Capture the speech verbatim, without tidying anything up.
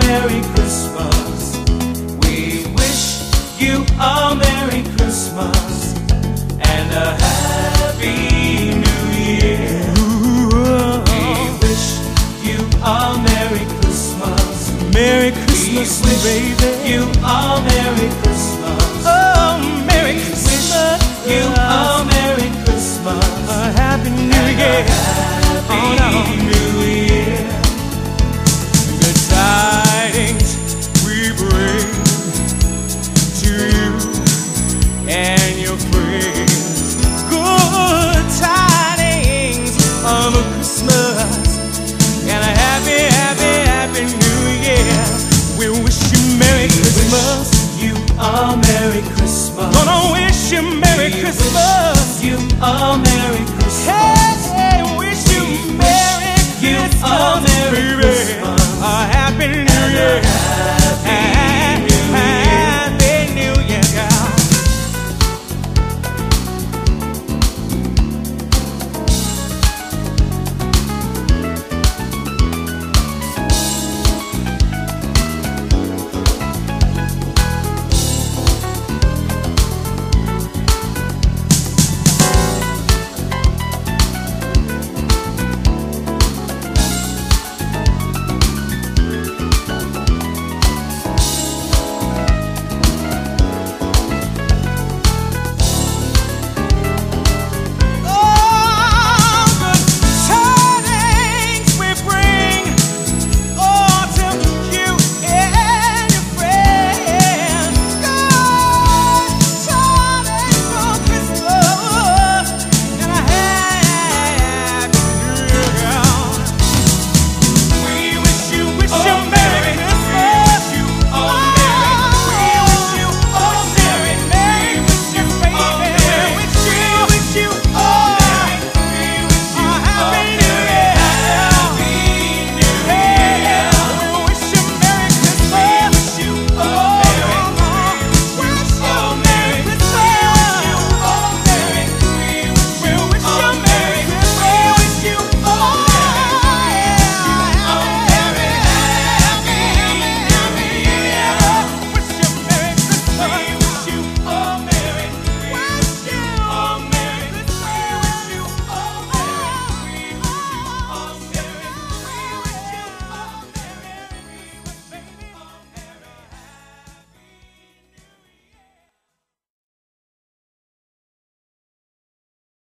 Merry Christmas. We wish you a Merry Christmas and a Happy New Year. We wish you a Merry Christmas. Merry Christmas, we wish baby. you a Merry Christmas. Oh, Merry we Christmas. Wish you a Merry Christmas. A Happy New Year. Happy oh, no. New Year. Good tidings we bring to you and your friends. Good tidings of a Christmas and a happy, happy, happy New Year. We wish you Merry Christmas. Wish you a Merry Christmas. Gonna wish you Merry we Christmas. Wish you a Merry Christmas. Hey, hey, wish you Merry you Christmas, a Merry baby. Christmas. A Happy New Year.